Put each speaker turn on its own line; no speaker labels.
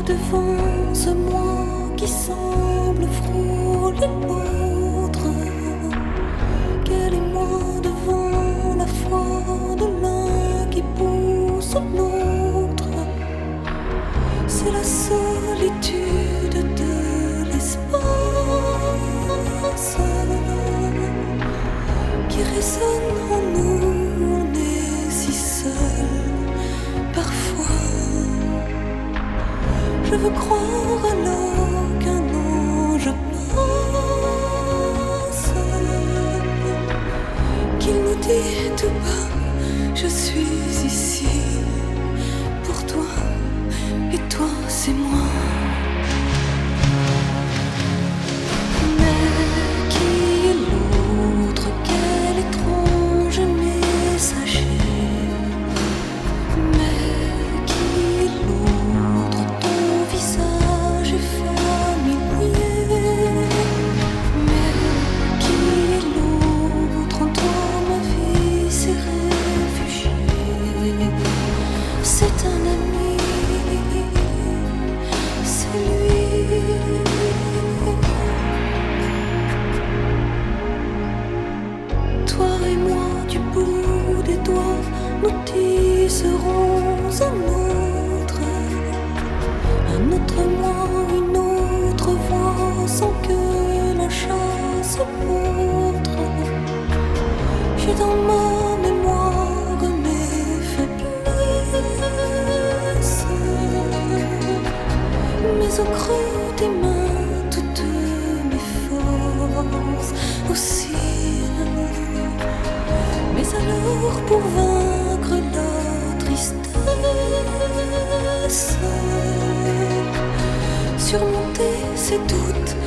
devant ce moi qui semble frôler l'autre. Quel est moi devant la foi de l'un qui pousse l'autre. C'est la solitude de l'espace qui résonne en nous. On est si seul parfois. Je veux croire alors qu'un ange passe, qu'il nous dit tout bas, je suis ici pour toi, et toi c'est moi. Mais qui est l'autre? Quel étrange messager? C'est un ami, c'est lui. Toi et moi, du bout des doigts, nous tisserons un autre moi, une autre voix, sans que la chasse montre. J'ai dans ma mémoire mes faiblesses, mais au creux des mains toutes mes forces aussi. Mais alors pour vaincre la tristesse, surmonter ces doutes